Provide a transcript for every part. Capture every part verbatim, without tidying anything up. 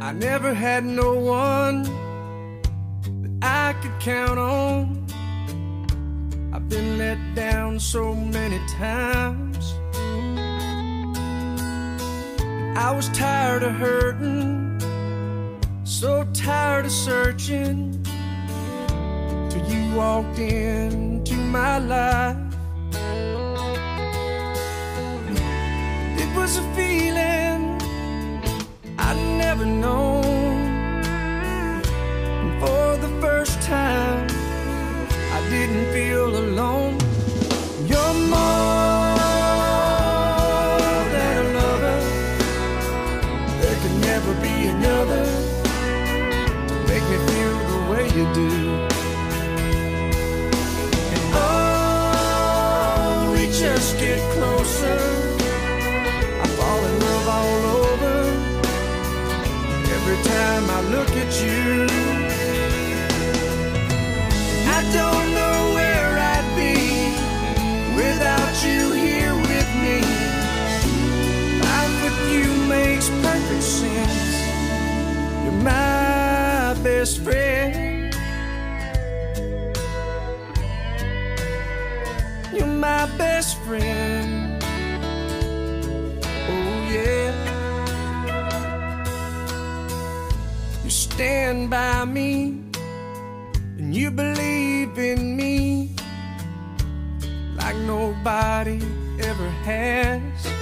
I never had no one that I could count on. I've been let down so many times. I was tired of hurting, so tired of searching, till you walked into my life. It was a feeling I'd never known, and for the first time I didn't feel alone. You're more than a lover. There could never be another to make me feel the way you do. And oh, we just get closer, I fall in love all over every time I look at you. I don't know where I'd be without you here with me. Life with you makes perfect sense. You're my best friend. You're my best friend. Oh yeah. You stand by me and you believe in me like nobody ever has.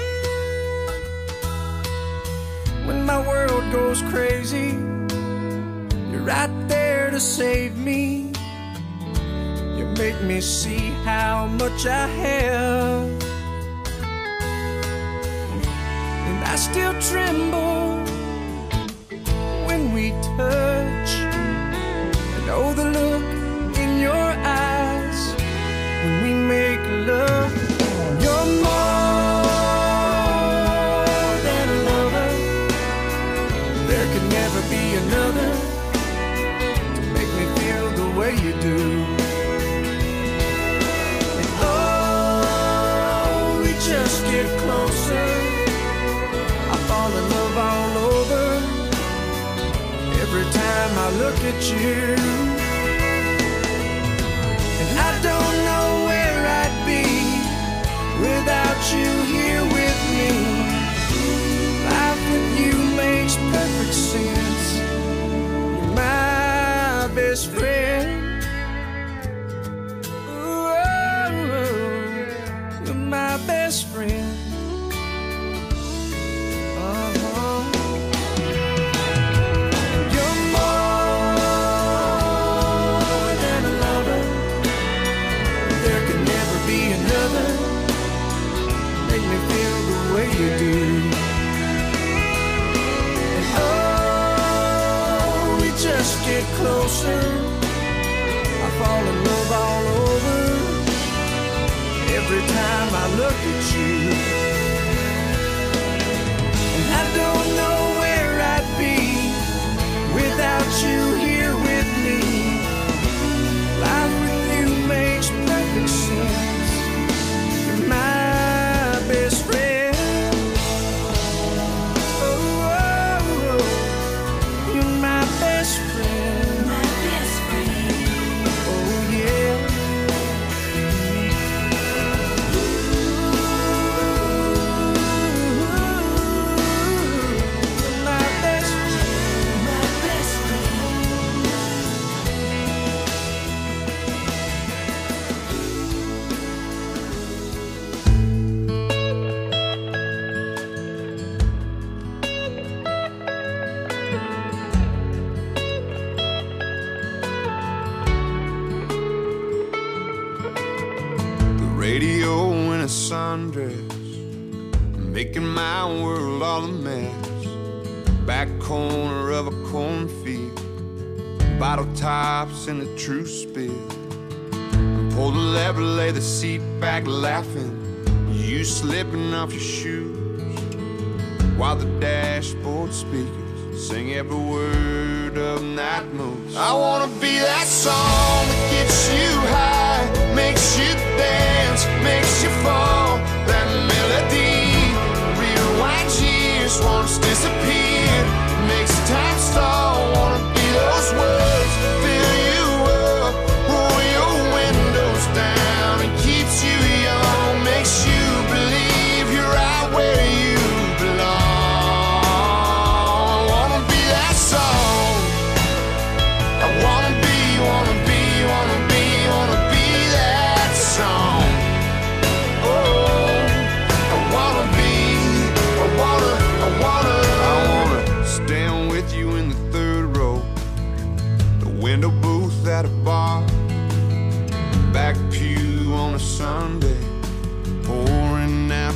When my world goes crazy, you're right there to save me. You make me see how much I have, and I still tremble when we touch. I know the look in your eyes when we make love. You're more than a lover. There could never be another to make me feel the way you do. And oh, we just get closer, I fall in love all over every time I look at you. And I don't know where I'd be without you here with me. Life with you makes perfect sense. You're my best friend. Ooh, you're my best friend. You do. And oh, we just get closer, I fall in love all over every time I look at you. And I don't know where I'd be without you here with me. Life with you makes perfect sense. You're my best friend. Radio in a sundress, making my world all a mess. Back corner of a cornfield, bottle tops in the true spill. Pull the lever, lay the seat back laughing, you slipping off your shoes, while the dashboard speakers sing every word of Night Moves. I wanna be that song that gets you high, makes you dance, makes you fall. That melody rewinds years, once disappeared, makes time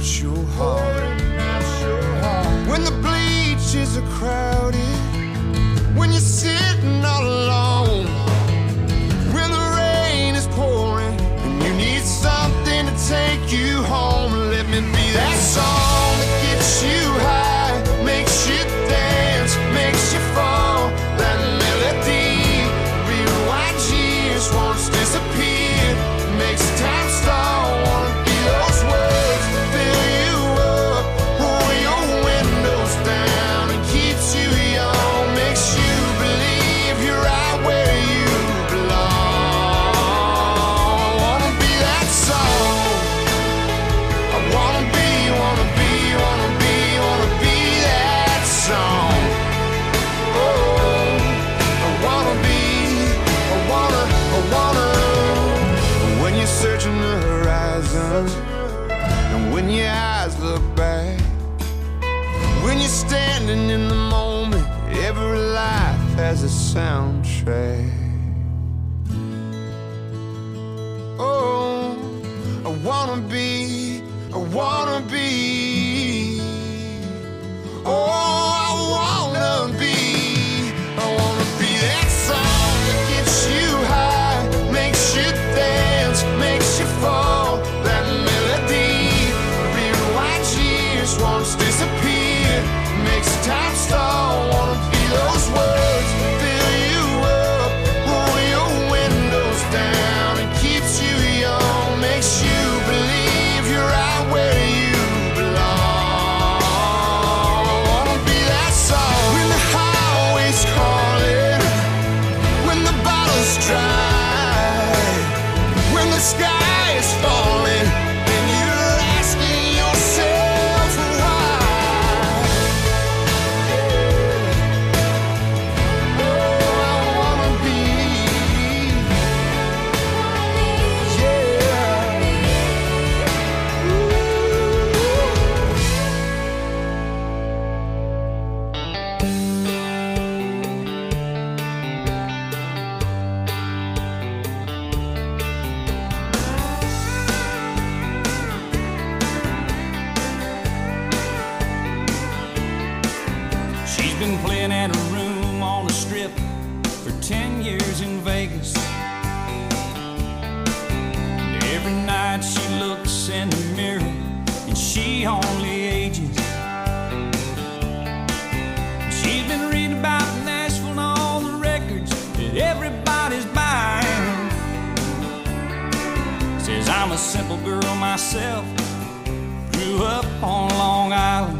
ignites your heart. When the bleachers are crowded, when you're sitting all alone, when the rain is pouring and you need something to take you home, let me be that song that gets you high, makes you dance, makes you fall. That melody, rewind years, once disappeared, makes time stall. Wanna be those words that fill you up, roll your windows down and keeps you young, makes you believe you're right where you belong. I wanna be that song. I wanna be, wanna be, wanna be, wanna be that song. Oh, I wanna be, I wanna, I wanna. When you're searching the horizon, and when your eyes look back, when you're standing in the moment, every life has a soundtrack. Oh, I wanna be, I wanna be. Oh, I wanna be, I wanna be that song that gets you high, makes you dance, makes you fall. That melody, rewind years, once disappeared, makes time stall. Wanna be those words that fill you up, roll your windows down and keeps you young, makes you believe you're right where you belong. I wanna be that song. When the highway's calling, when the bottle's dry, when the sky is falling and you're asking yourself why. Oh, I wanna be, yeah. She's been playing at a room on the strip for ten years in Vegas. And every night she looks in the mirror and she only ages. She's been reading about Nashville and all the records that everybody's buying. Says I'm a simple girl myself, grew up on Long Island.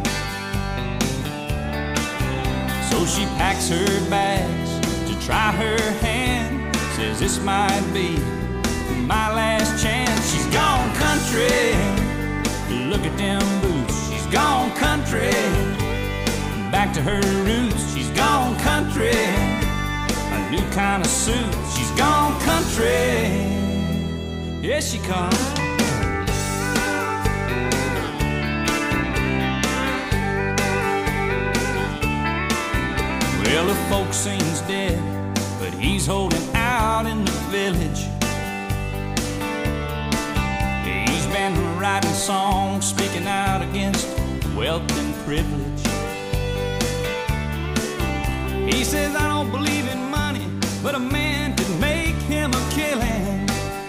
So she packs her bags to try her hand. Says this might be my last chance. She's gone country, look at them boots. She's gone country, back to her roots. She's gone country, a new kind of suit. She's gone country, yes she comes. Well, the folks seems dead, but he's holding out in the village. He's been writing songs, speaking out against wealth and privilege. He says, I don't believe in money, but a man could make him a killing.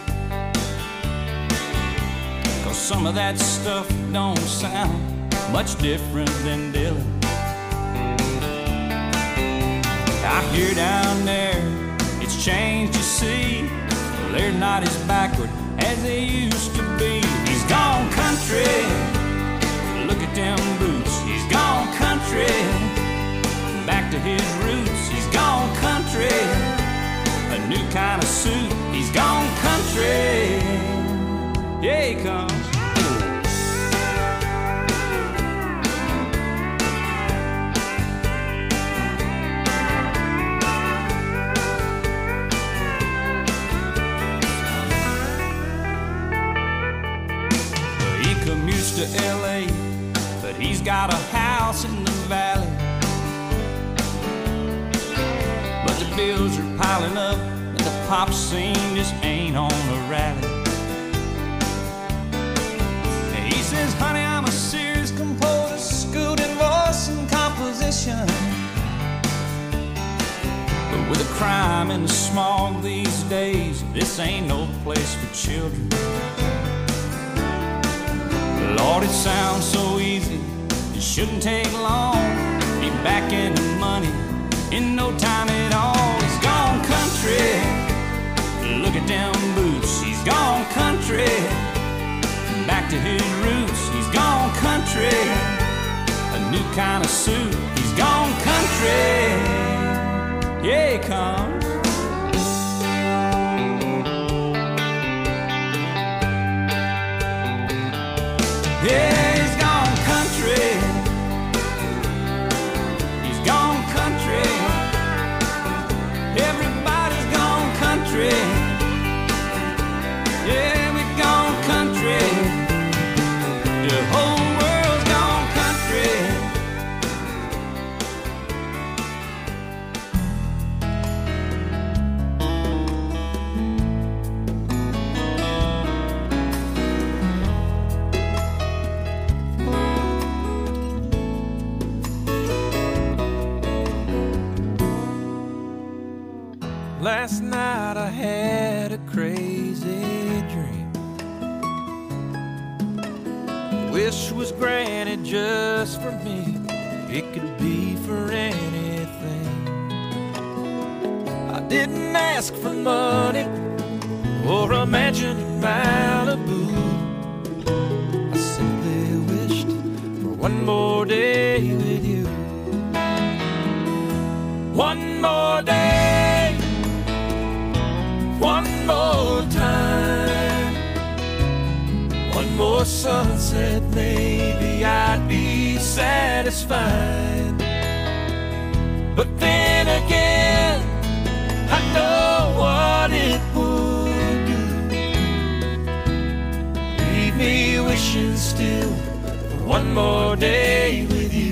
'Cause some of that stuff don't sound much different than Dylan. I hear down there, it's changed, you see. Well, they're not as backward as they used to be. He's gone country, look at them boots. He's gone country, back to his roots. He's gone country, a new kind of suit. He's gone country, yeah he comes. To L A, but he's got a house in the valley. But the bills are piling up and the pop scene just ain't on the rally. And he says, honey, I'm a smog these days. This ain't no place for children. Lord, it sounds so easy. It shouldn't take long. Be back in the money in no time at all. He's gone country. Look at them boots. He's gone country. Back to his roots. He's gone country. A new kind of suit. He's gone country. Yeah, he comes. Yeah, he's gone country. He's gone country. Everybody's gone country. Yeah, we've gone country. The whole world's gone country. Last night I had a crazy dream. Wish was granted just for me. It could be for anything. I didn't ask for money or a mansion in Malibu. I simply wished for one more day with you. One more day. One more time. One more sunset, maybe I'd be satisfied. But then again, I know what it would do. Leave me wishing still for one more day with you.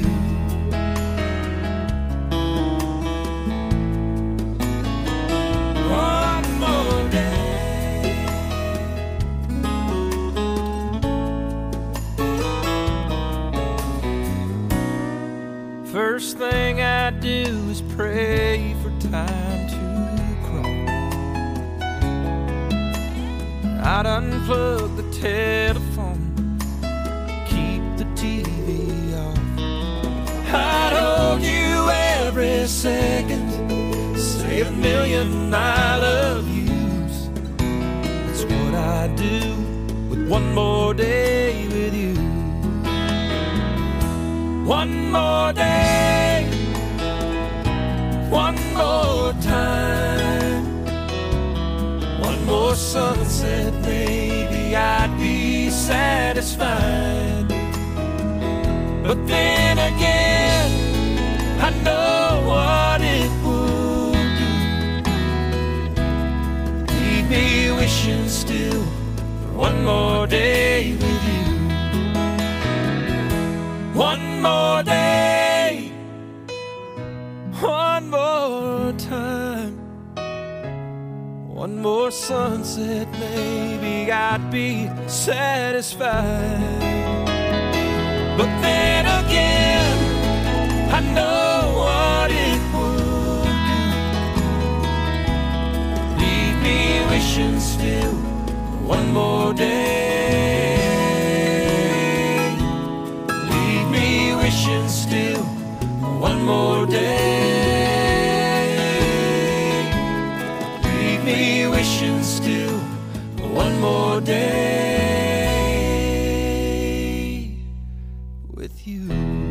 First thing I do is pray for time to crawl. I'd unplug the telephone, keep the T V off. I'd hold you every second, say a million I love yous. That's what I do with one more day with you. One more day, one more time, one more sunset, maybe I'd be satisfied. But then again, I know what it would do. Leave me wishing still for one more day with you. One more day, one more time, one more sunset, maybe I'd be satisfied. But then again, I know what it would do. Leave me wishing still for one more day. Wishing still one more day. Leave me wishing still one more day with you.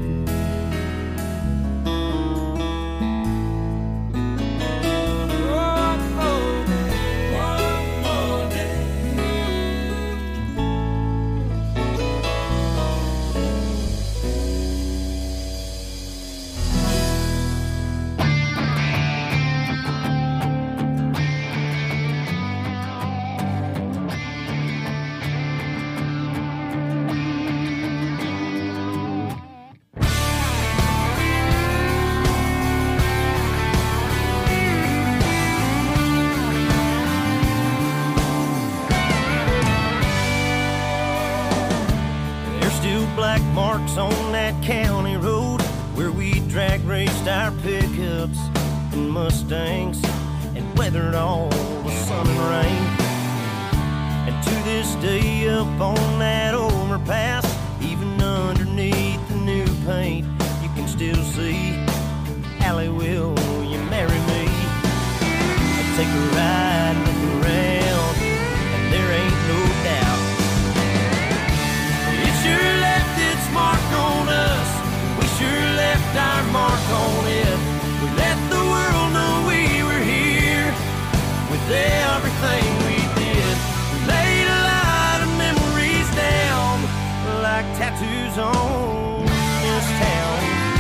On that county road where we drag raced our pickups and Mustangs and weathered all the sun and rain. And to this day up on that overpass, even underneath the new paint, you can still see, Allie, will you marry me? I'll take a ride, look around, and there ain't no doubt. It sure left its mark on us, we sure left our mark on it. We let the world know we were here with everything we did. We laid a lot of memories down like tattoos on this town.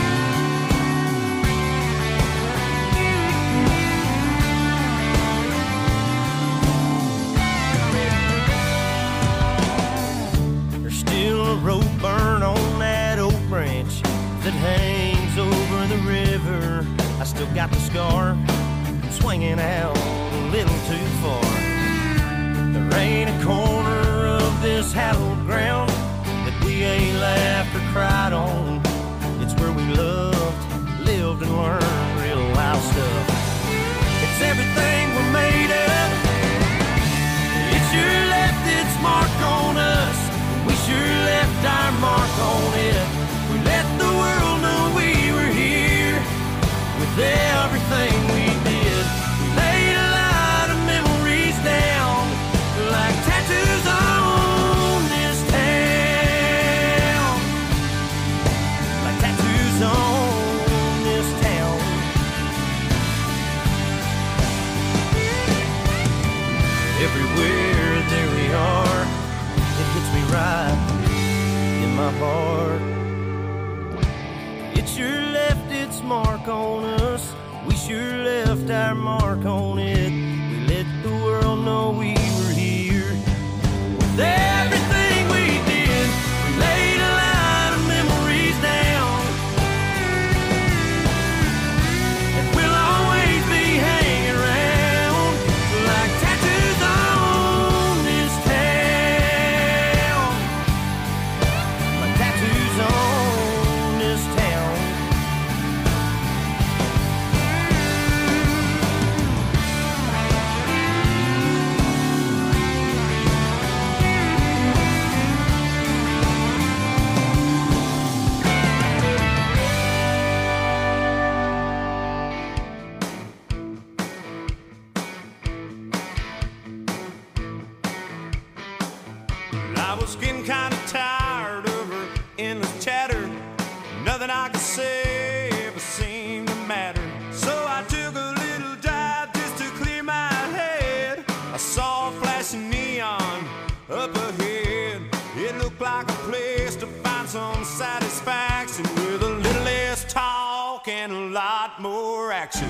There's still a rope burn on that oak branch that hangs over the river. I still got the scar from swinging out a little too far. There ain't a corner of this hallowed ground that we ain't laughed or cried on. It's where we loved, lived, and learned real wild stuff. It's everything we're made of. It sure left its mark on us. We sure left our mark on it. We let the world know we were here with everything we did. We laid a lot of memories down like tattoos on this town. Like tattoos on this town. Everywhere there we are, it hits me right in my heart. It sure left its mark on us. We sure left our mark on it. We let the world know we were here with everything we did. We laid a lot of memories down, and we'll always be hanging around like tattoos on this town. Like tattoos on this town. I was getting kind of tired of her endless chatter. Nothing I could say ever seemed to matter. So I took a little dive just to clear my head. I saw a flashing neon up ahead. It looked like a place to find some satisfaction with a little less talk and a lot more action.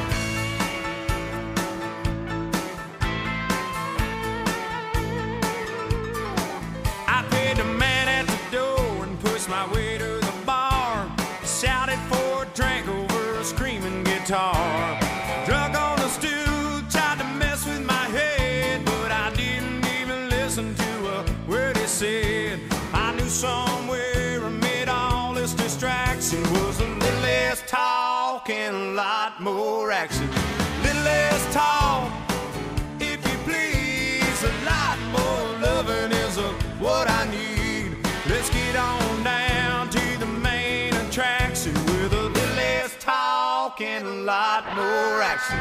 I paid the man at the door and pushed my way to the bar. Shouted for a drink over a screaming guitar. Drunk on the stool, tried to mess with my head, but I didn't even listen to a word he said. I knew somewhere amid all this distraction was a little less talk and a lot more action. Little less talk, if you please, a lot more loving is a what I need. Let's get on down to the main attraction with a little less talk and a lot more action.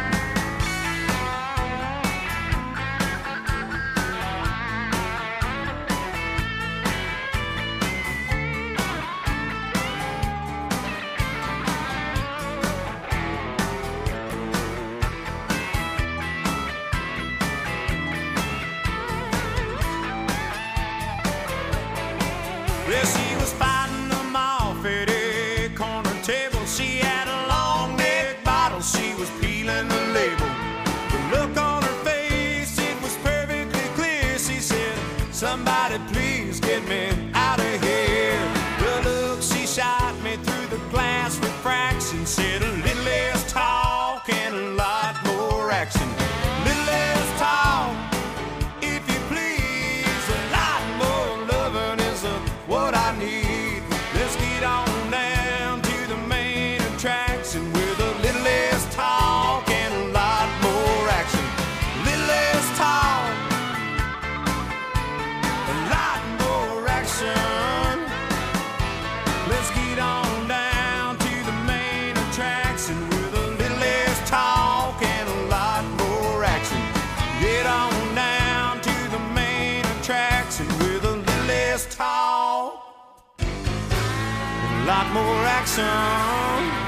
Well, she was fighting them off at a corner table. She had a long neck bottle, she was peeling the label. The look on her face, it was perfectly clear. She said, somebody please get me out of here. The look she shot me through the glass refraction said a little less talk and a lot more action. Little less talk, if you please, a lot more loving is a what I need. lot more action.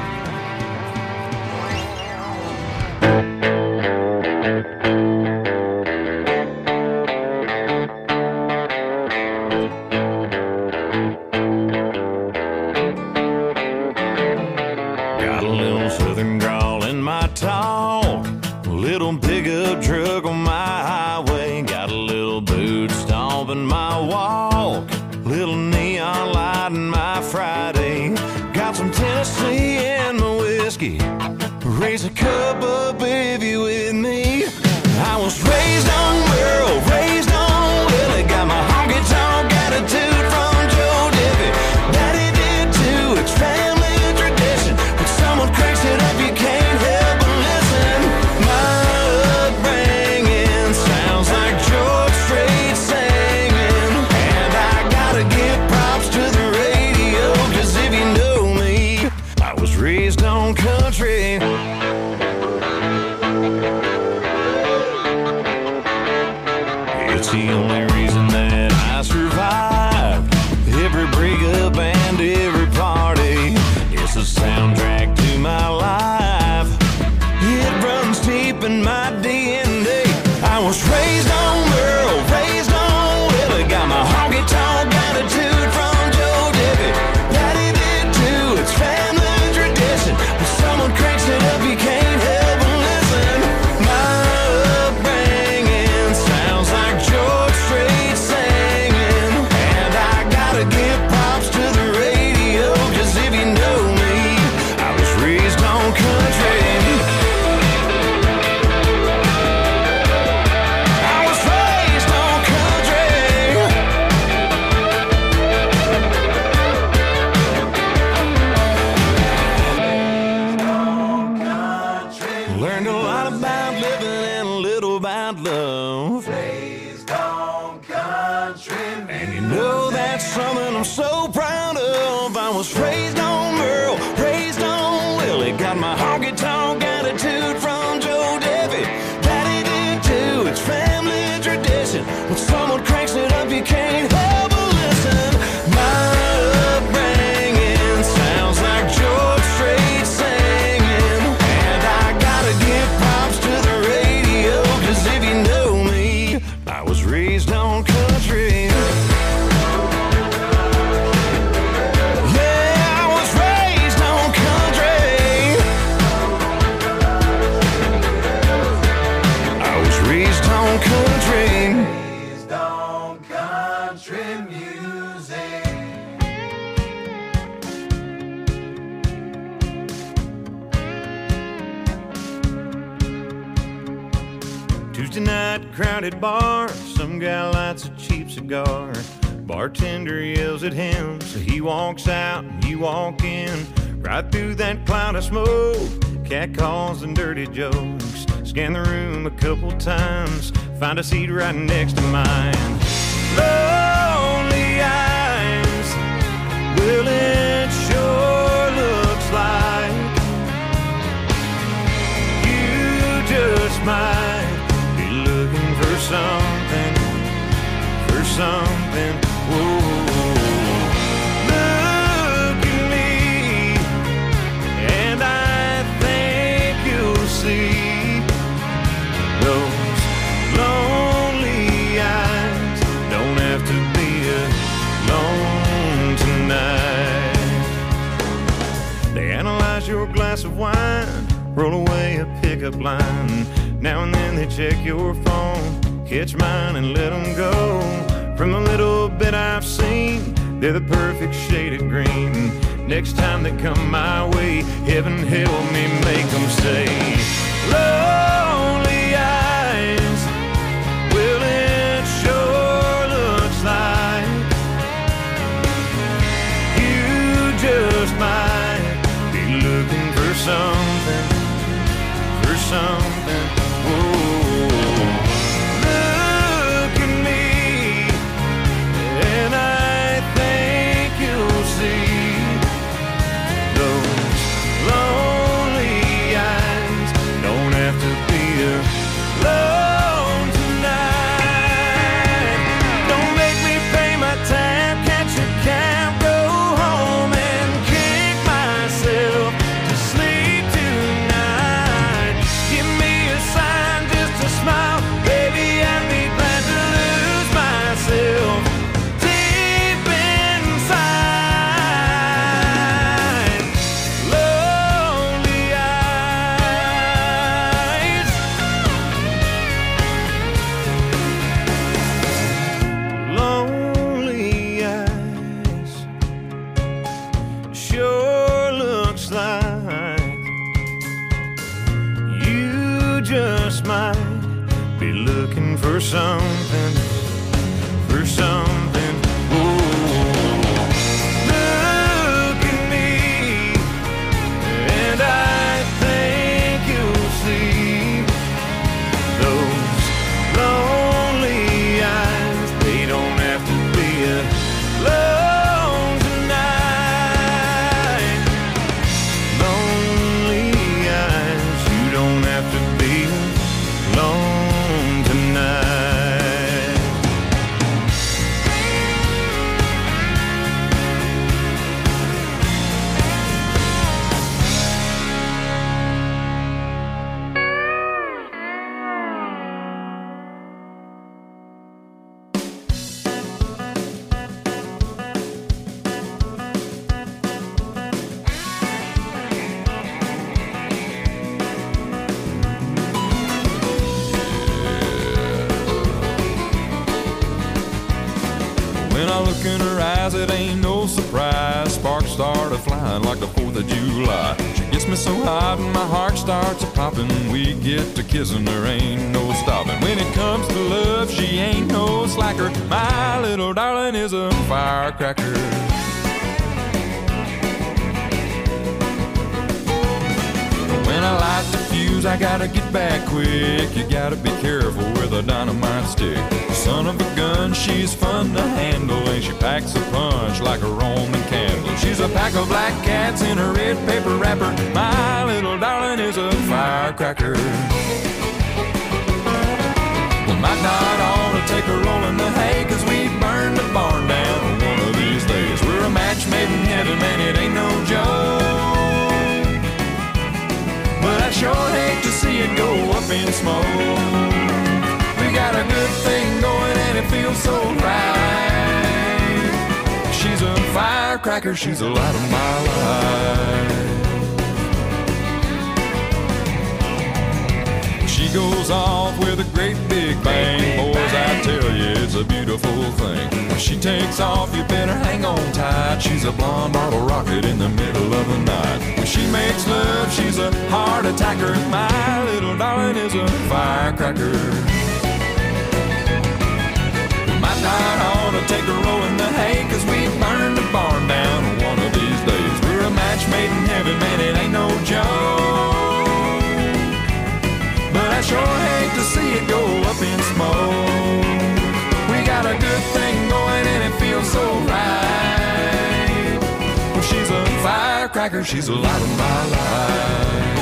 Got a little southern drawl in my talk, a little pickup truck on my highway, got a little boot stomp in my walk, little neon light in my Friday, got some Tennessee in my whiskey, raise a cup up if you with me. I was raised on Merle, raised on Willie, got my honky tonk attitude from Joe Diffie. Daddy did too, it's family tradition. When someone cranks it up, you can't help but listen. My upbringing sounds like George Strait singing, and I gotta give props to the radio, 'cause if you know me, I was raised on country. It's the only reason that I survived every breakup and every party. It's the soundtrack to my life. It runs deep in my D N A. I was raised on Merle, raised on Willie, got my honky tonk attitude from Joe Diffie. Daddy did too, it's family tradition. When someone cranks it up, you can't help but listen. My upbringing sounds like George Strait singing, and I gotta give props to the radio, 'cause if you know me, I was raised on country. I was raised on country. Learned a lot about living and a little about love. And you know that's something I'm so proud of. I was raised on Merle, raised on Willie, got my honky tonk attitude from Joe Diffie. Daddy did too, it's family tradition. When someone cranks it up, you can't help but listen. My upbringing sounds like George Strait singing, and I gotta give props to the radio, 'cause if you know me, I was raised on country. Yeah, I was raised on country. I was raised on country. Raised on country music. Tuesday night, crowded bar, some guy lights a cheap cigar. Bartender yells at him, so he walks out and you walk in. Right through that cloud of smoke, cat calls and dirty jokes. Scan the room a couple times, find a seat right next to mine. Lonely eyes, well it sure looks like you just might be looking for something, for something. Whoa. Look at me, and I think you'll see those lonely eyes don't have to be alone tonight. They analyze your glass of wine, roll away a pickup line. Now and then they check your phone, catch mine and let them go. From the little bit I've seen, they're the perfect shade of green. Next time they come my way, heaven help me make them say, lonely eyes, well it sure looks like you just might be looking for something, for something. Whoa. Look at me, and I think you'll see those lonely eyes don't have to be alone tonight. Don't make me pay my tab, catch a cab, go home and looks like. You just might be looking for something, for something. Ooh. Look at me, and I think you'll see those lonely eyes. They don't have to be alone tonight. Lonely eyes, you don't have to be alone tonight. When I look in her eyes, it ain't no surprise. Sparks started flying like the fourth of July. She gets me so hot and my heart starts a-popping. We get to kissing, there ain't no stopping. When it comes to love, she ain't no slacker. My little darling is a firecracker. When I light the fuse, I gotta get back quick. You gotta be careful with a dynamite stick. Son of a gun, she's fun to handle, and she packs a punch like a Roman candle. She's a pack of black cats in a red paper wrapper. My little darling is a firecracker. We might not ought to take a roll in the hay, 'cause we burn the barn down one of these days. We're a match made in heaven, man, it ain't no joke. But I sure hate to see it go up in smoke. We got a good thing going and it feels so right. She's a firecracker, she's the light of my life. She goes off with a great big bang. Boys, I tell you, it's a beautiful thing. When she takes off, you better hang on tight. She's a blonde bottle rocket in the middle of the night. When she makes love, she's a heart attacker. My little darling is a firecracker. Might not ought to take a roll in the hay, 'cause we burn the barn down one of these days. We're a match made in heaven, man, it ain't no joke. But I sure hate to see it go up in smoke. We got a good thing going and it feels so right. Well, she's a firecracker, she's the light of my life.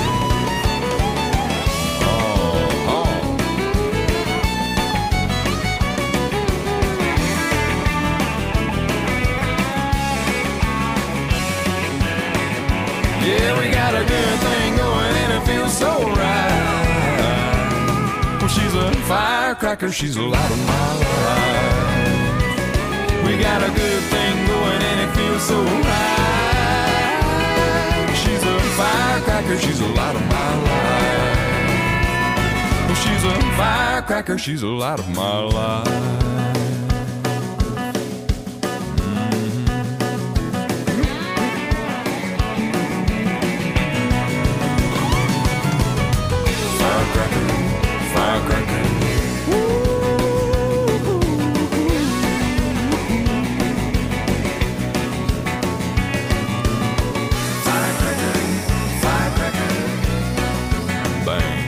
Yeah, we got a good thing going and it feels so right. Well, she's a firecracker, she's the light of my life. We got a good thing going and it feels so right. She's a firecracker, she's the light of my life. Well, she's a firecracker, she's the light of my life. Firecracker. Firecracker, firecracker, bang.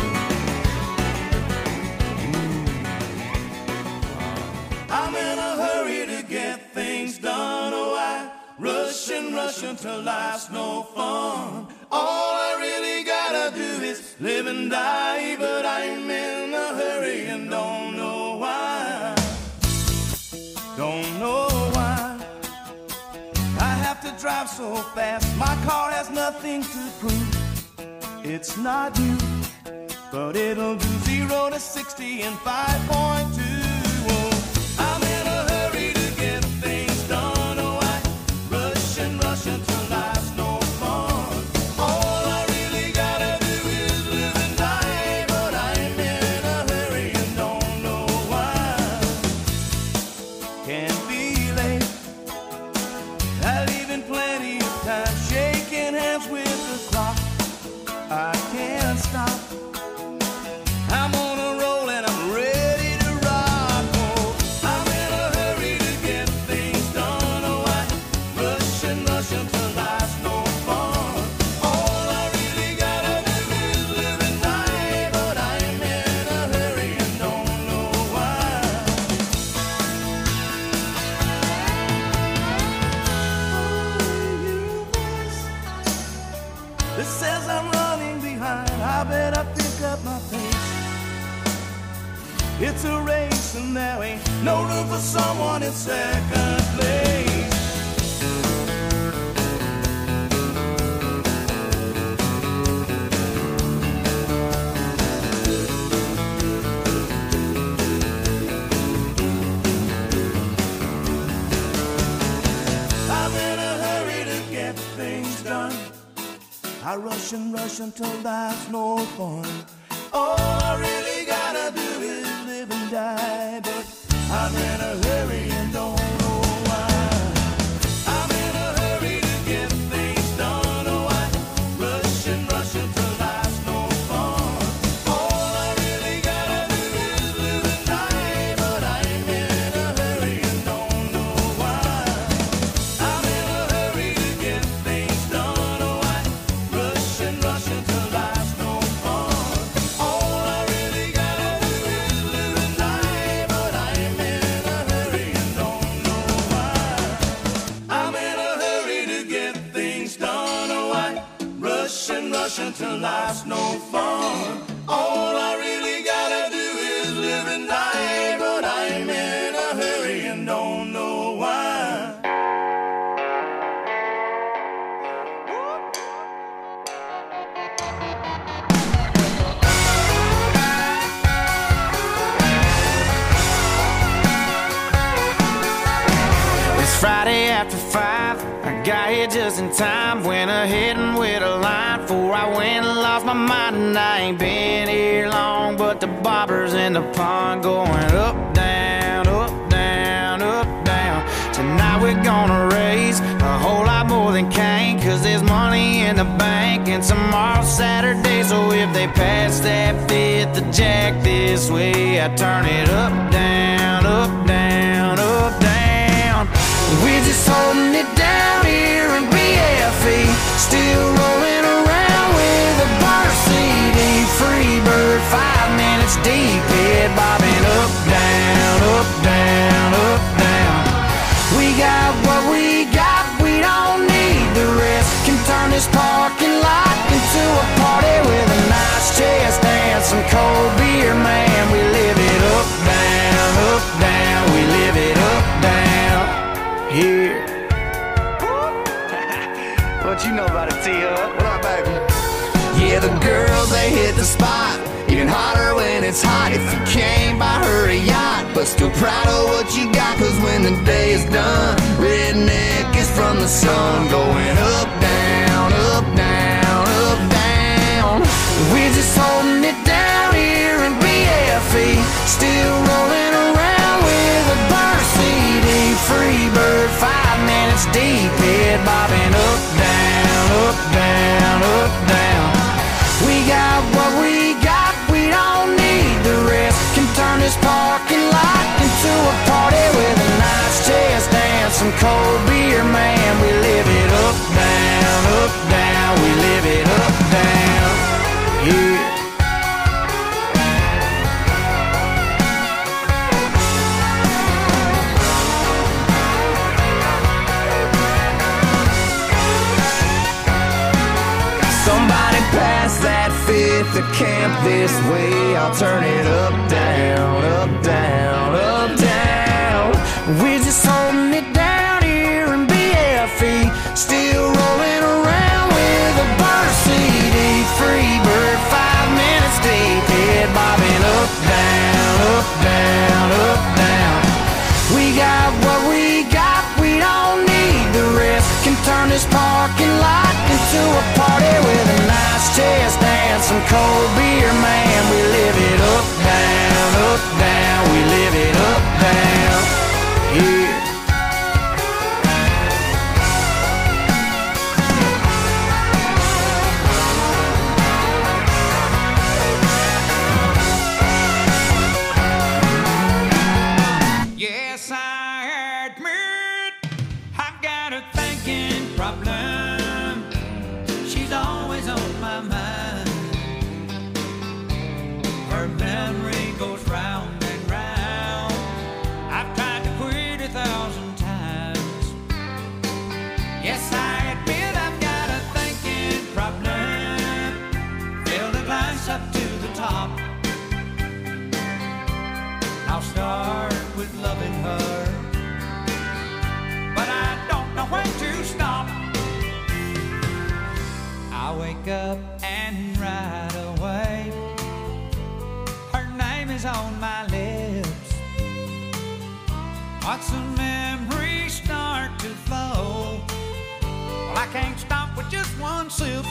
I'm in a hurry to get things done. Oh, I rush and rush until life's no fun. All I really gotta do is live and die, but I'm in a hurry and don't know why. Don't know why I have to drive so fast. My car has nothing to prove. It's not new, but it'll do zero to sixty in five point two. Oh, I'm in a hurry to get things done. Oh, I rush and rush until life's no fun. All I really gotta do is live and die, but I'm in a hurry and don't know why. Can't be late, I leave in plenty of time, shaking hands with rushing till life's no fun. All I really gotta do is live and die, but I'm in a hurry and don't know why. It says I'm running behind, I better pick up my pace. It's a race and there ain't no room for someone in second place. I'm in a hurry to get things done. I rush and rush until life's no fun. All I really gotta do is live and die, but I'm in a hurry and don't know why. I'm in a hurry to get things done. Oh, I rush and rush until life's no fun. All I really gotta do is live and die, but I'm in a hurry and don't know why. I'm in a hurry to get things done. Oh, I rush and rush until life's no fun. All I really gotta do is live and die, but I'm in a hurry and don't know why. I'm in a hurry to get things done. Oh, I rush and rush until life's no fun. All I really gotta do is live and die, but I'm in a hurry and don't know why. It's Friday after five. I got here just in time. Went ahead and with a line before I went and lost my mind. And I ain't been here long, but the bobbers in the pond going up, down, up, down, up, down. Tonight we're gonna raise a whole lot more than Cain, cause there's money in the bank and tomorrow's Saturday. So if they pass that fifth of Jack this way, I turn it up, down, up, down, up, down. We're just holding it down here in B F E, still rolling around with a bar C D. Free bird, five minutes deep, head bobbing up, down, up, down, up, down. We got what we got, we don't need the rest. Can turn this parking lot into a party with a nice chest and some cold beer, man. We live it up, down, up, down. We live it up, down here. What you know about it, T-Hub? What up, baby? Yeah, the girls, they hit the spot. Even hotter when it's hot. If you came by her a yacht, but still proud of what you got. Cause when the day is done, redneck is from the sun. Going up, down, up, down, up, down. We're just holding it down here in B F E, still rolling around with a burn C D. Free bird, five minutes deep, head bobbing up, down, up, down, up, down. We got what we got, we don't need the rest. Can turn this parking lot into a party with a nice chest and some cold beer, man. We live it up, down, up, down. We live it up, down here. Somebody pass that fifth to camp this way. I'll turn it up, down, up, down, up, down. We're just holding it down here in B F E, still rolling around with a burn C D. Free bird, five minutes deep, head bobbing up, down, up, down, up, down. We got what we got, we don't need the rest. Can turn this parking lot into a party with a nice chest and some cold beer, man. We live it up, down, up, down. We live it up, down here. Yes, I admit I've got a thinking problem. problem. She's always on my mind. Her memory goes round and round. I've tried to quit a thousand times. Yes, I admit I've got a thinking problem. Fill the glass up to the top. I'll start with loving her, but I don't know when to stop. I wake up and right away her name is on my lips. Watch the memories start to flow. Well, I can't stop with just one sip.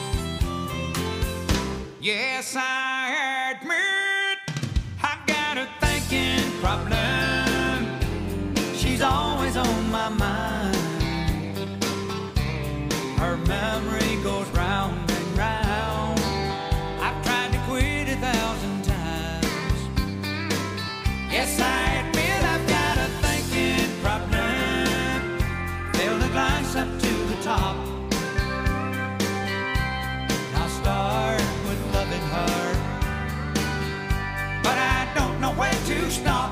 Yes, I admit I've got a thinking problem. She's always on my mind. Her memory goes round and round. I've tried to quit a thousand times. Yes, I admit I've got a thinking problem. Fill the glass up to the top. I'll start with loving her, but I don't know when to stop.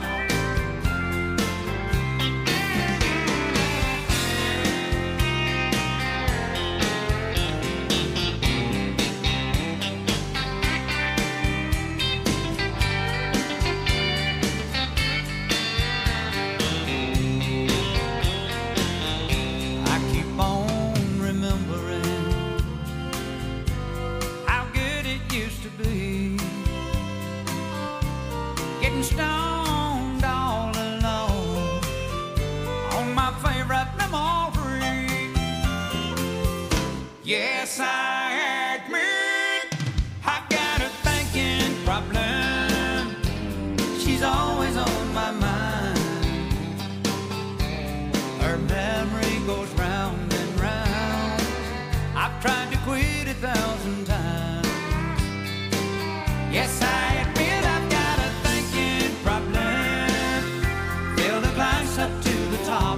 Stoned all alone on my favorite memory. Yes, I admit I've got a thinking problem. She's always on my mind. Her memory goes round and round. I've tried to quit a thousand times. Yes, I admit I've got a problem. Fill the glass up to the top.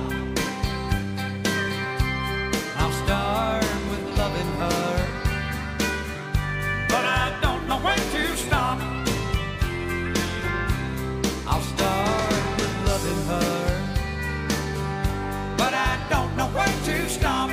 I'll start with loving her, but I don't know when to stop. I'll start with loving her, but I don't know when to stop.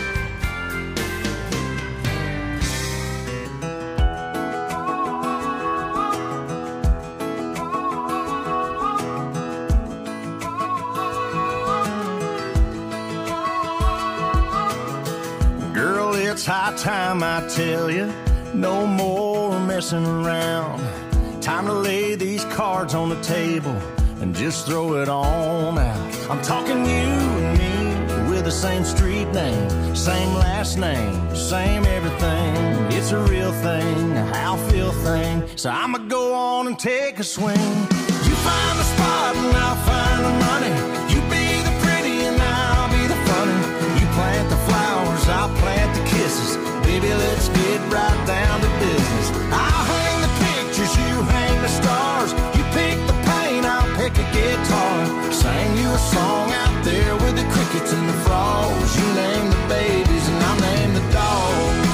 It's high time I tell you, no more messing around. Time to lay these cards on the table and just throw it on out. I'm talking you and me with the same street name, same last name, same everything. It's a real thing, a how feel thing. So I'ma go on and take a swing. You find the spot and I'll find the money. You be the pretty and I'll be the funny. You plant the flowers, I'll plant the kisses. Baby, let's get right down to business. I'll hang the pictures, you hang the stars. You pick the paint, I'll pick a guitar. Sing you a song out there with the crickets and the frogs. You name the babies and I'll name the dogs.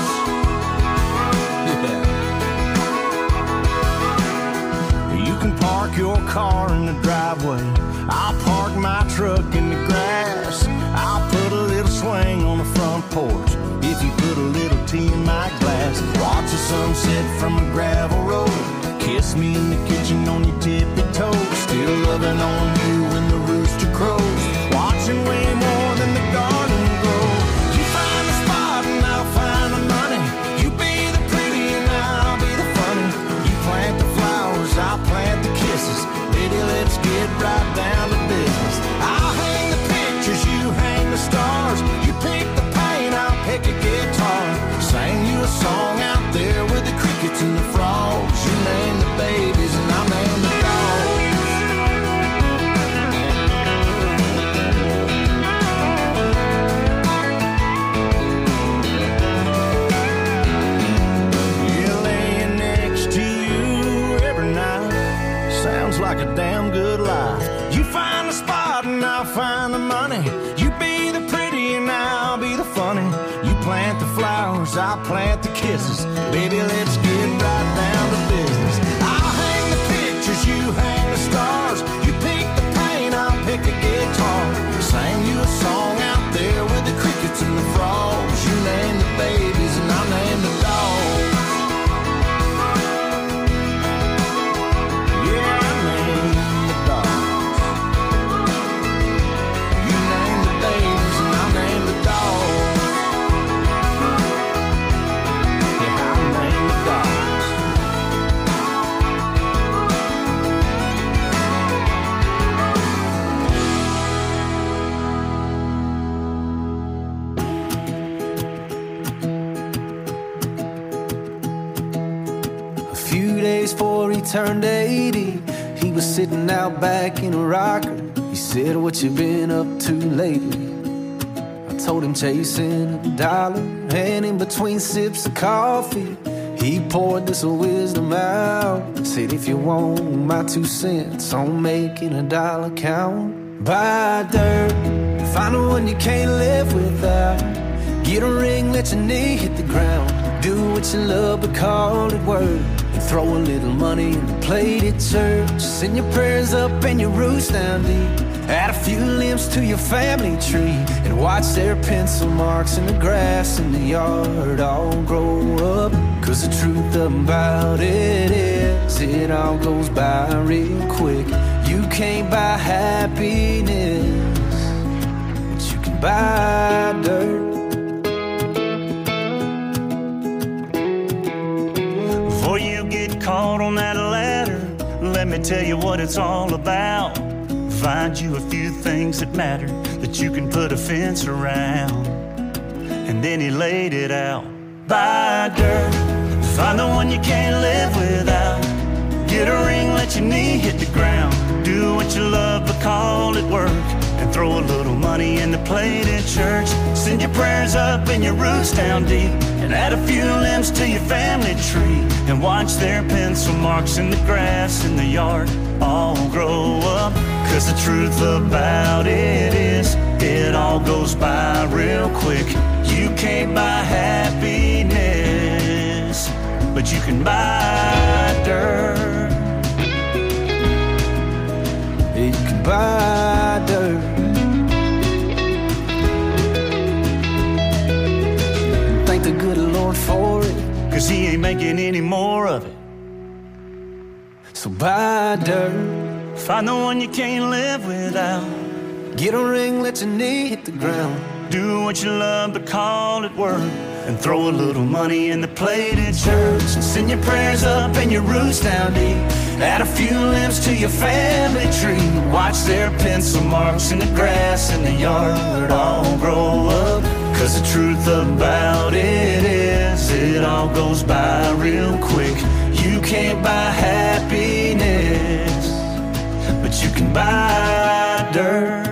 Yeah. You can park your car in the driveway. I'll park my truck in the grass. I'll put a little swing on the front porch if you put a little tea in my glass. Watch the sunset from a gravel road. Kiss me in the kitchen on your tippy toes. Still loving on you when the rooster crows. Watching way more than the garden grow. You find the spot and I'll find the money. You be the pretty and I'll be the funny. You plant the flowers, I'll plant the kisses. Baby, let's get right down to business. I'll hang the pictures, you hang the stars. You pick the paint, I'll pick a guitar. Sing you a song out there with the crickets and the frogs. You name the babies and I'll name the dogs. Yeah, laying next to you every night sounds like a damn good life. You find the spot and I'll find the money. You be the pretty and I'll be the funny. flowers, I'll plant the kisses. Baby, let's get right down to business. I'll hang the pictures, you hang the stars. You pick the paint, I'll pick a guitar. Sing you a song out there with the crickets and the frogs. You name the babies and I'll name the dogs. Yeah, I name the dogs. You name the babies and I'll name the dogs. Yeah, I'll name the dogs. Days before he turned eighty, he was sitting out back in a rocker. He said, what you been up to lately? I told him chasing a dollar, and in between sips of coffee, he poured this wisdom out. Said, if you want my two cents on making a dollar count, buy dirt, find the one you can't live without. Get a ring, let your knee hit the ground. Do what you love, but call it work. Throw a little money in the plate at church. Send your prayers up and your roots down deep. Add a few limbs to your family tree, and watch their pencil marks in the grass in the yard all grow up. Cause the truth about it is, it all goes by real quick. You can't buy happiness, but you can buy dirt. Before you get caught on that ladder, let me tell you what it's all about. Find you a few things that matter, that you can put a fence around. And then he laid it out. Buy dirt, find the one you can't live without. Get a ring, let your knee hit the ground. Do what you love, but call it work. And throw a little money in the plate at church. Send your prayers up and your roots down deep. And add a few limbs to your family tree. And watch their pencil marks in the grass in the yard all grow up. Cause the truth about it is, it all goes by real quick. You can't buy happiness, but you can buy dirt. You can buy dirt. Thank the good Lord for it, cause he ain't making any more of it. So buy dirt, find the one you can't live without. Get a ring, let your knee hit the ground. Do what you love, but call it work. And throw a little money in the plate at church. And send your prayers up and your roots down deep. Add a few limbs to your family tree. Watch their pencil marks in the grass in the yard all grow up. Cause the truth about it is, it all goes by real quick. You can't buy happiness, but you can buy dirt.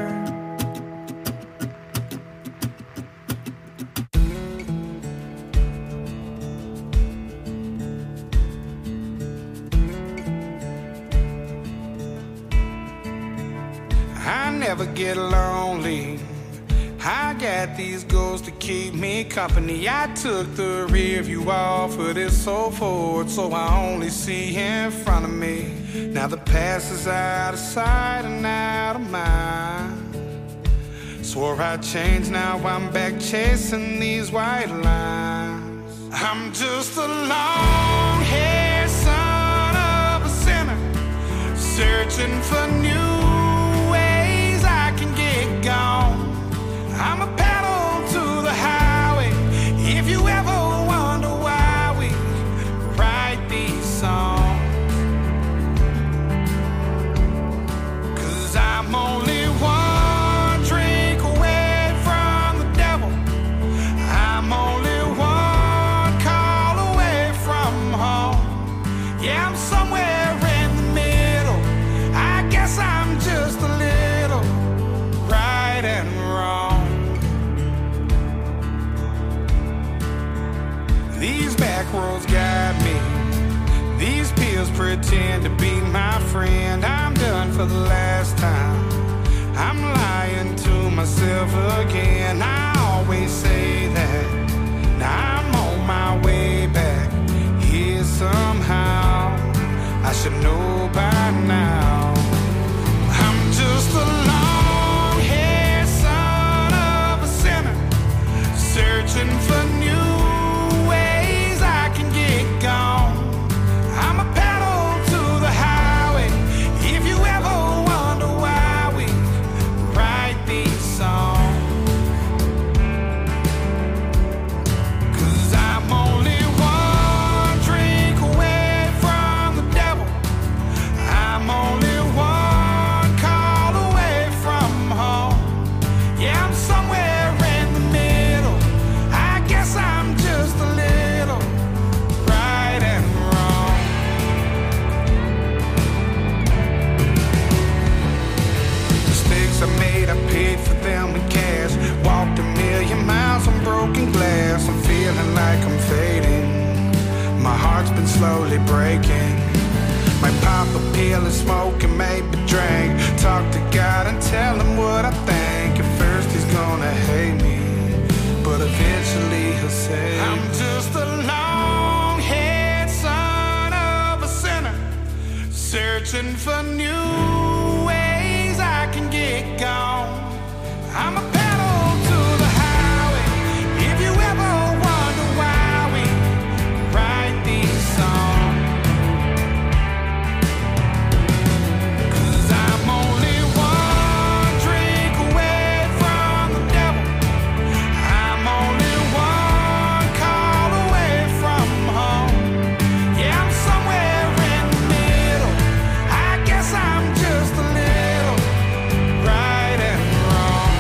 I never get lonely. I got these goals to keep me company. I took the rear view off of this old Ford, so I only see in front of me. Now the past is out of sight and out of mind. Swore I'd change, now I'm back chasing these white lines. I'm just a long-haired son of a sinner, searching for new ways I can get gone. I'm a pedal to the highway. If you ever wonder why we write these songs, 'cause I'm only one drink away from the devil. I'm only one call away from home. Yeah, I'm somewhere in the middle. I guess I'm just a little right and wrong. These back roads guide me. These pills pretend to be my friend. I'm done for the last time. I'm lying to myself again. I always say that. Now I'm been slowly breaking. Might pop a pill and smoke and maybe drink. Talk to God and tell him what I think. At first he's gonna hate me, but eventually he'll say I'm just a long-haired son of a sinner, searching for new ways I can get gone. I'm a pedal to the highway. If you ever wonder why we write these songs, 'cause I'm only one drink away from the devil. I'm only one call away from home. Yeah, I'm somewhere in the middle. I guess I'm just a little right and wrong.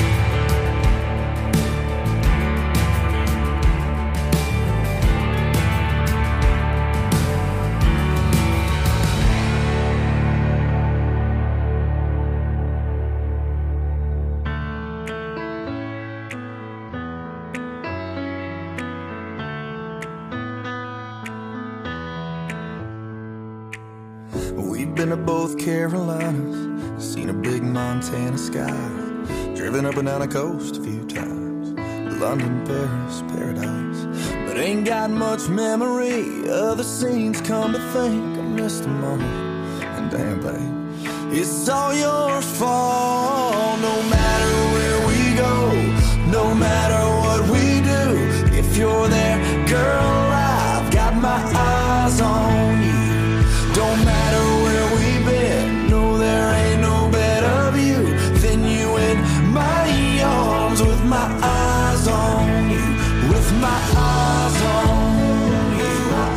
We've been to both Carolinas, seen a big Montana sky, driven up and down the coast a few times, London, Paris, paradise, but ain't got much memory of the scenes. Come to think, I missed them all, and damn babe, it's all your fault. No matter where we go, no matter what we do, if you're there, girl, I've got my eyes on you. Don't matter where we've been, no, there ain't no better view than you in my arms, with my eyes on you, with my eyes on you,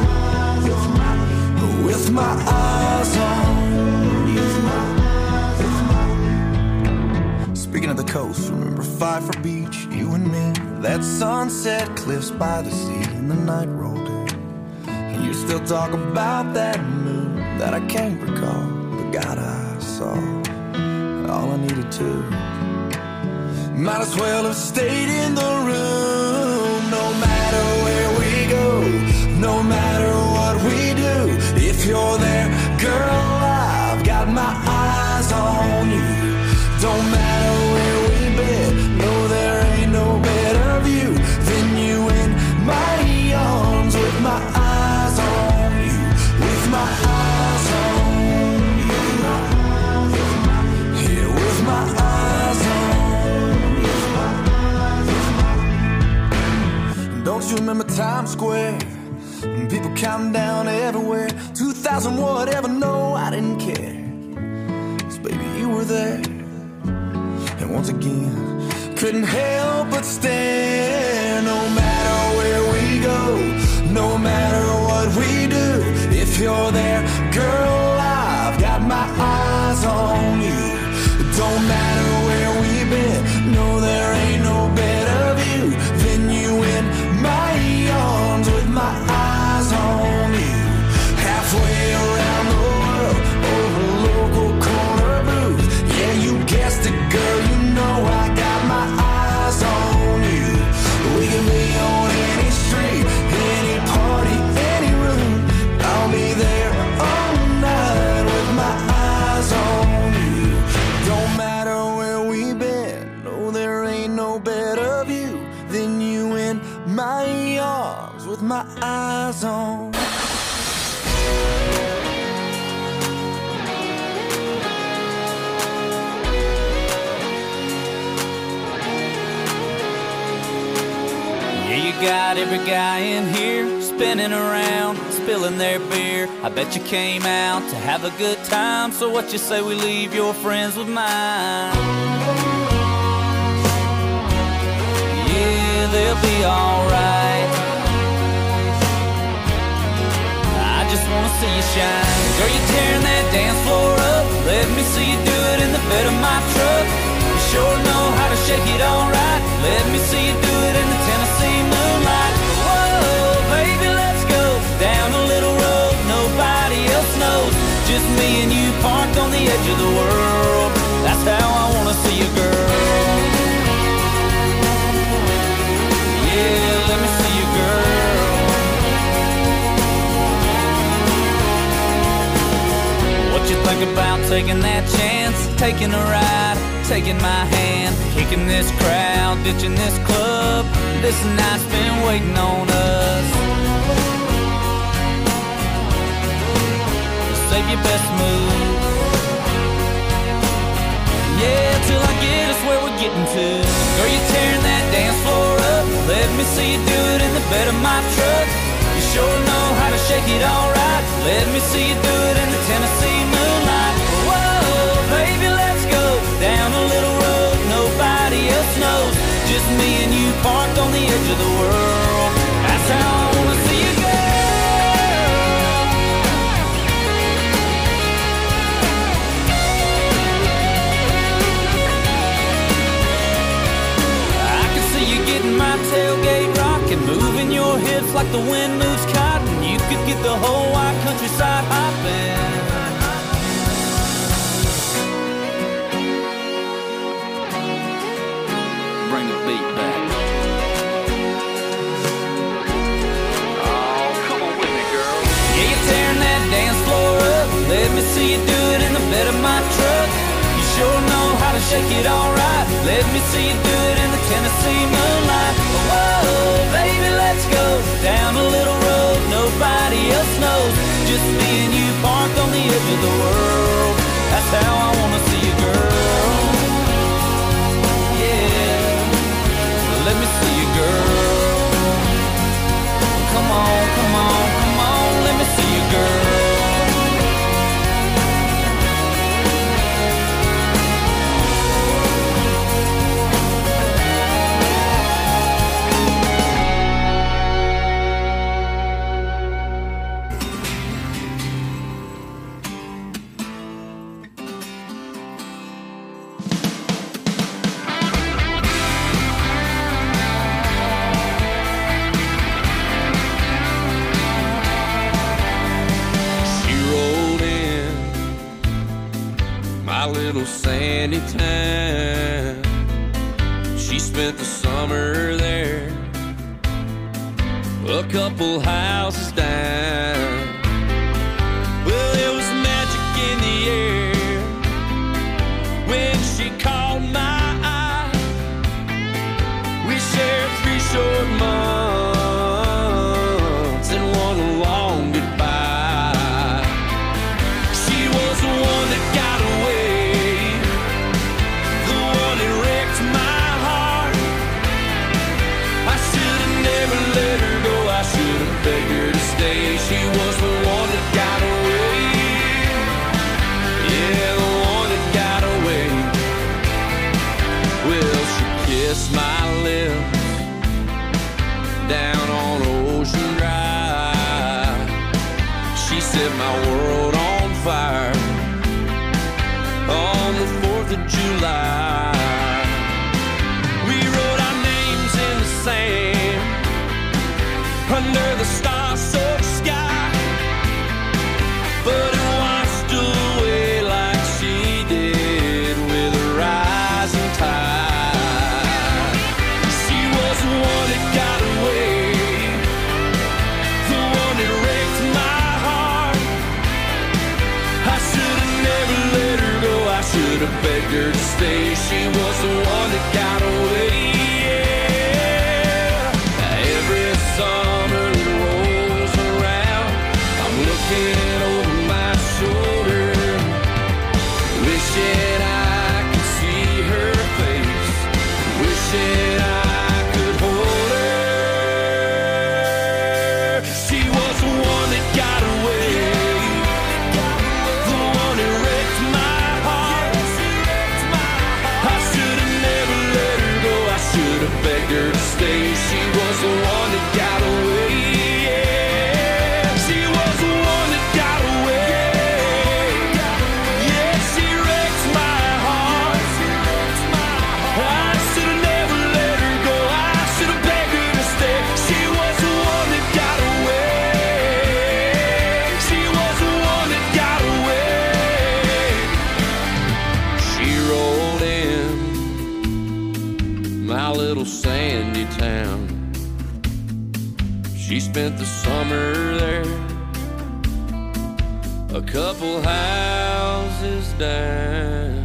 with my eyes on you. Speaking of the coast, remember Pfeiffer Beach, you and me, that sunset cliffs by the sea, and the night rolled in, and you still talk about that moon that I can't recall, but God, I saw all I needed to. Might as well have stayed in the room. No matter where we go, no matter what we do, if you're there, girl, I've got my eyes on you. Don't matter where we've been, no, there ain't no better view than you in my arms, with my eyes on you, with my eyes on you, yeah, with my eyes on you. Don't you remember Times Square? And people counting down everywhere, two thousand whatever, no, I didn't care, 'cause baby, you were there. And once again, couldn't help but stare. No matter where we go, no matter what we do, if you're there, girl, I've got my eyes on you. Don't matter where we've been, no, there ain't no better view than you in my arms, with my eyes on you. Halfway around the world, over local corner booth. Yeah, you guessed it, girl, you know I got my eyes on you. We can be on any street, any party, any room. I'll be there all night with my eyes on you. Don't matter where we've been, no, there ain't no better view than you in my arms, with my eyes on you. Got every guy in here spinning around, spilling their beer. I bet you came out to have a good time, so what you say we leave your friends with mine? Yeah, they'll be alright. I just wanna see you shine. Girl, you tearing that dance floor up. Let me see you do it in the bed of my truck. You sure know how to shake it alright. Let me see you do it in the Tennessee moonlight. Whoa, baby, let's go down a little road nobody else knows. Just me and you parked on the edge of the world. That's how I wanna see you, girl. Yeah, let me see you, girl. taking that chance, taking a ride, taking my hand, kicking this crowd, ditching this club. This night's been waiting on us. Save your best move. Yeah, till I get us where we're getting to. Girl, you're tearing that dance floor up. Let me see you do it in the bed of my truck. You sure know how to shake it alright. Let me see you do it in the Tennessee moonlight. Whoa, baby, let's go down a little road nobody else knows. Just me and you parked on the edge of the world. That's how I wanna see you go. Getting my tailgate rocking, moving your hips like the wind moves cotton. You could get the whole wide countryside hopping. Bring the beat back. Oh, come on with me, girl. Yeah, you're tearing that dance floor up. Let me see you do it in the bed of my truck. You sure know how to shake it alright. Let me see you do it in the Tennessee moonlight. Whoa, baby, let's go down a little road nobody else knows. Just me and you parked on the edge of the world. That's how I wanna see you, girl. Yeah, let me see you, girl. Come on, come on, come on, let me see you, girl. Little sandy town. She spent the summer there, a couple houses down. Well, there was magic in the air when she caught my eye. We shared three short months and one long goodbye. She was the one that got away, begged her to stay. She was the one that got away. Yeah, the one that got away. Well, she kissed my lips down on Ocean Drive. She set my world on fire on the fourth of July. We wrote our names in the sand under the star-soaked sky, but it washed away like she did with a rising tide. She was the one that got away, the one that wrecked my heart. I should have never let her go, I should have begged her to stay. She was the one that got away. Yeah, every summer over my shoulder, wishing I could see her face, wishing I could hold her. She was the one that got away, the one that wrecked my heart. I should have never let her go, I should have begged her to stay. She was the one that got away. Sandy town. She spent the summer there, a couple houses down.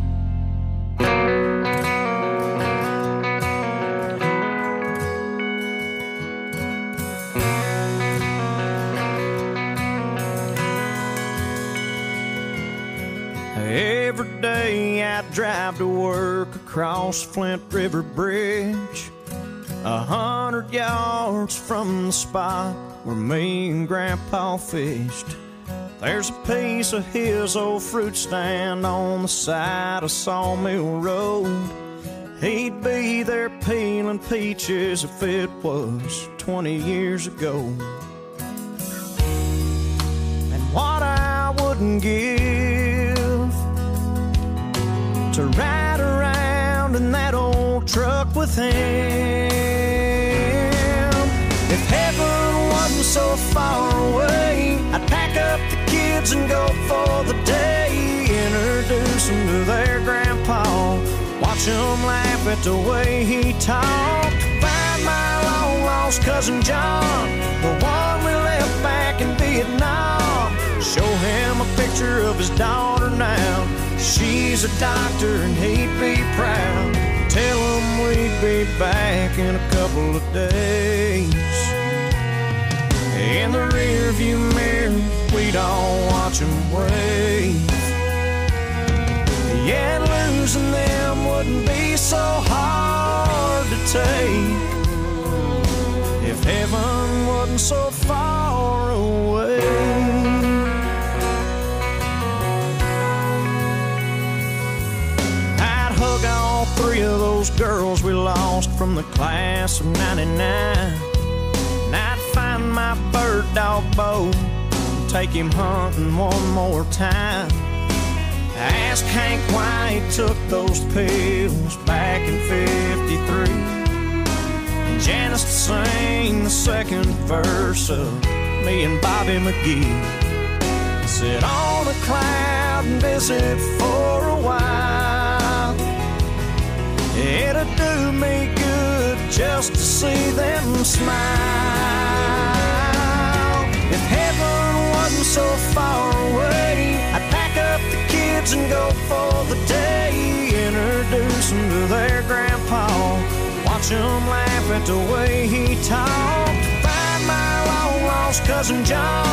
Every day I drive to work across Flint River Bridge, a hundred yards from the spot where me and Grandpa fished. There's a piece of his old fruit stand on the side of Sawmill Road. He'd be there peeling peaches if it was twenty years ago. And what I wouldn't give to ride around in that old truck with him. If heaven wasn't so far away, I'd pack up the kids and go for the day. Introduce them to their grandpa, watch them laugh at the way he talked. Find my long lost cousin John, the one we left back in Vietnam. Show him a picture of his daughter now. She's a doctor and he'd be proud. Tell him we'd be back in a couple of days. In the rearview mirror, we'd all watch him wave. Yeah, losing them wouldn't be so hard to take if heaven wasn't so far away. All three of those girls we lost from the class of ninety-nine. And I'd find my bird dog Bo, take him hunting one more time. Ask Hank why he took those pills back in fifty-three. And Janice to sing the second verse of me and Bobby McGee. Sit on a cloud and visit for a while. It'd do me good just to see them smile. If heaven wasn't so far away, I'd pack up the kids and go for the day. Introduce them to their grandpa, watch them laugh at the way he talked. Find my long lost cousin John,